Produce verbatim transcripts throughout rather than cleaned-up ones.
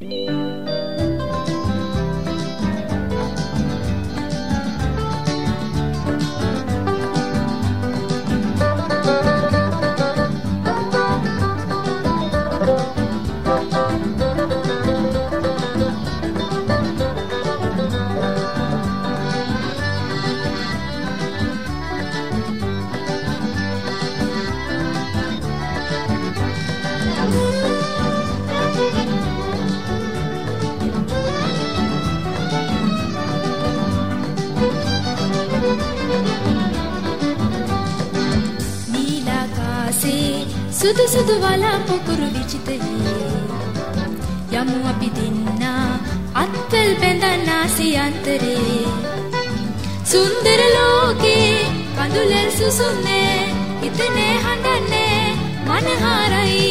සුදු සුදු වලා පොකුරු විචිතයේ යමු අපි දෙන්නා අත්වල බැඳන් ආසියන්තරේ සුන්දර ලෝකේ කඳුලෙල් සුසුන්නේ හිතනේ හඬන්නේ මනහරයි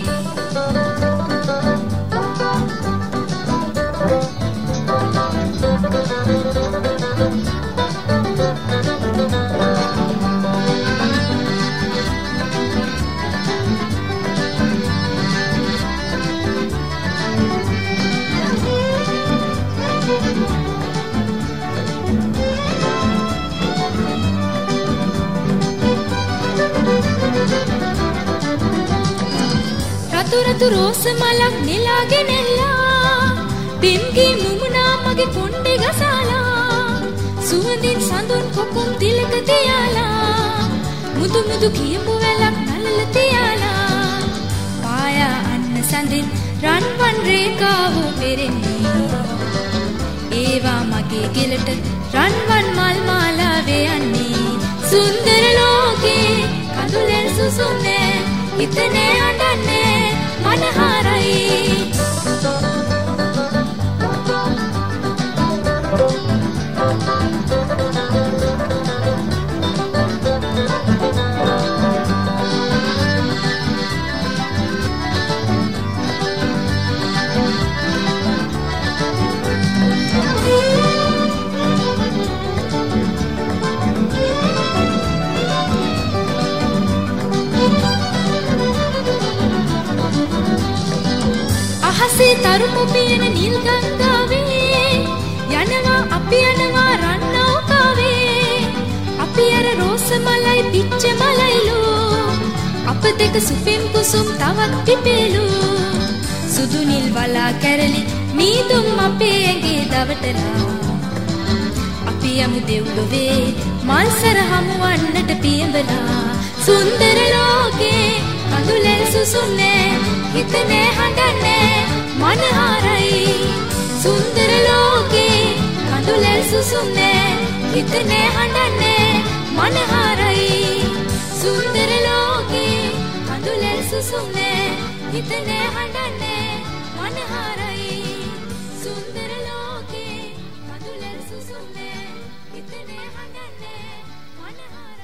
රතු රතු රෝස මලක් නෙලාගෙන එල්ලා බිම්ගේ මුමුණා මගේ කොණ්ඩේ ගසාලා සුවඳින් සඳුන් කොකුම් තිලක තියාලා මුදු මුදු කියපු වැලක් නලල තියාලා පායා අන්න සඳින් රන්වන් රේඛාව පෙරෙන්නේ ඒවා මගේ ගෙලට රන්වන් මල් මාලාවේ යන්නේ සුන්දර ලෝකේ කඳුලෙන් සුසුම්නේ හිතනේ හඬන්නේ මනහරයි අහසේ තරුපු පියන නිල් ගංගාවේ යනවා අපි යනවා රන් නෞකාවේ අපි අර රෝස මලයි පිච්ච මලයිලු අප දෙක සුපිම් කුසුම් තවත් පිපෙලු සුදු නිල් වලා කැරලි මීදුම් අපේ ඇඟේ දවටලා අපි යමු දෙව්ලොවේ මල්සර හමුවන්නට පියඹලා සුන්දර ලෝකේ කඳුලෙල් සුසුම්නේ හිතනේ හඬන්නේ මනහරයි සුන්දර ලෝකේ කඳුලෙල් සුසුම්නේ හිතනේ හඬන්නේ මනහරයි සුන්දර ලෝකේ කඳුලෙල් සුසුම්නේ හිතනේ හඬන්නේ මනහරයි සුන්දර ලෝකේ කඳුලෙල් සුසුම්නේ හිතනේ හඬන්නේ මනහරයි